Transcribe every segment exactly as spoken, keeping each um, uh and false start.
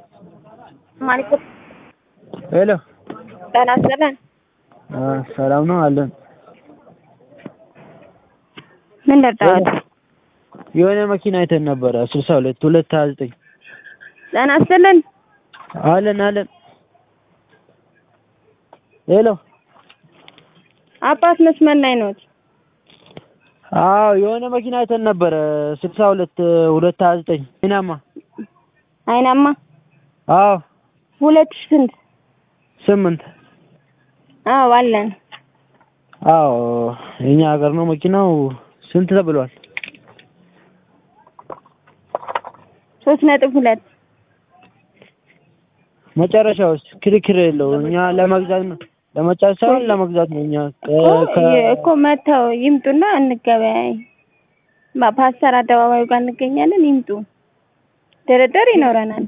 ማለትም ሄሎ ጤና ይስጥልን። ሰላም ነው አለን። ምን ልርዳዎት? የሆነ መኪና አይተን ነበረ ስልሳ ሁለት ሁለት ሃያ ዘጠኝ ጤና ይስጥልን። አለን አለን። ሄሎ አባት መስመር ላይ ነዎት? አዎ የሆነ መኪና አይተን ነበረ ስልሳ ሁለት ሁለት ሃያ ዘጠኝ አይናማ አይናማ አዎ ሁለት ሺህ ስንት? ስምንት አዎ አለን። አዎ የኛ ሀገር ነው መኪናው። ስንት ተብሏል? ሶስት ነጥብ ሁለት መጨረሻውስ ክርክር የለው። እኛ ለመግዛት ነው ለመጫወት ሳይሆን ለመግዛት ነው። እኛ እኮ መተው ይምጡና እንገበያይ። ፓስተር አደባባዩ ጋር እንገኛለን። ይምጡ፣ ድርድር ይኖረናል።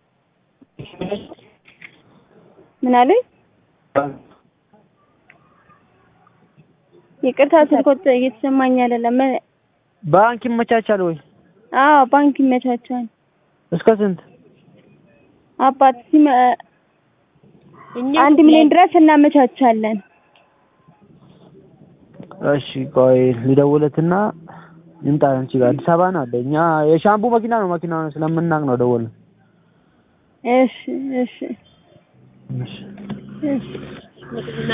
ምን አለኝ? ይቅርታ ስልኮት እየተሰማኝ አይደለም። ባንክ ይመቻቻል ወይ? አዎ ባንክ ይመቻቻል። እስከ ስንት? አባት ሲመ አንድ ሚሊዮን ድረስ እናመቻቻለን። እሺ ቆይ ልደውልለትና ይምጣ። አንቺ ጋር አዲስ አበባ ነው አለ። እኛ የሻምቡ መኪና ነው መኪናውን ስለምናውቅ ነው ደወልን። እሺ እሺ እሺ እሺ